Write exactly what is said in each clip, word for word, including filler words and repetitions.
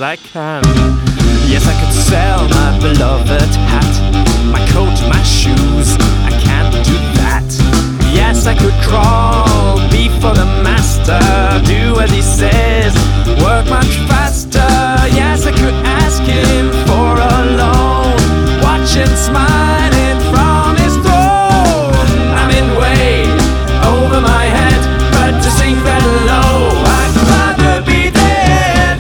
I can. Yes, I could sell my beloved hat, my coat, my shoes. I can't do that. Yes, I could crawl before the master, do as he says, work much faster. Yes, I could ask him for a loan, watch him smiling from his throne. I'm in way over my head, but to sink that low, I'd rather be dead.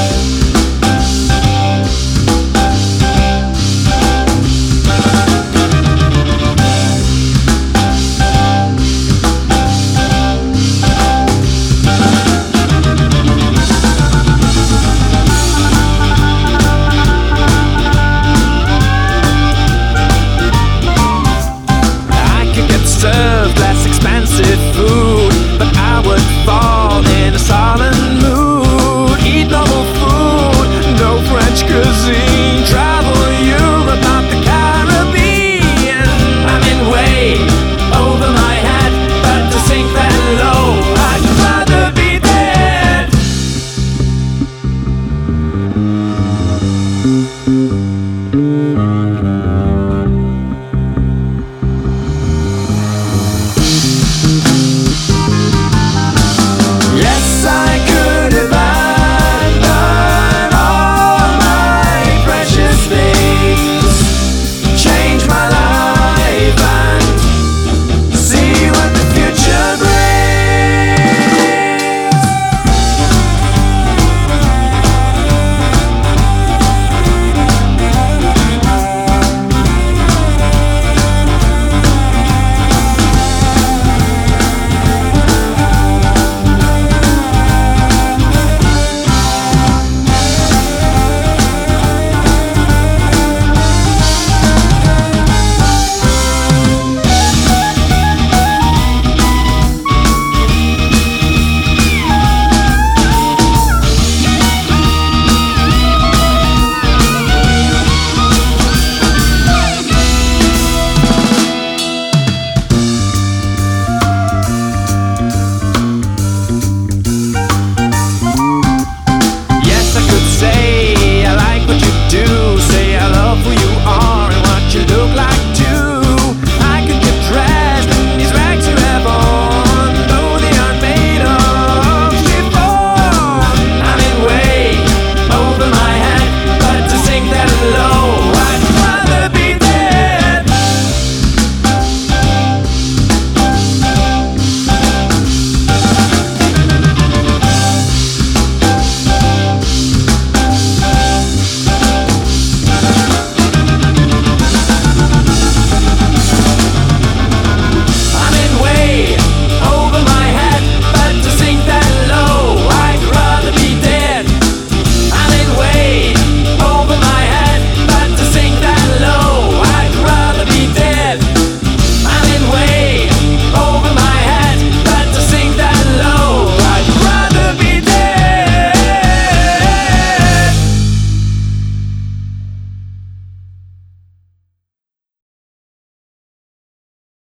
Served less expensive food, but I would fall in a sullen mood. Eat normal food, no French cuisine. Travel Europe, not the Caribbean. I'm in way over my head, but to sink that low, I'd rather be dead.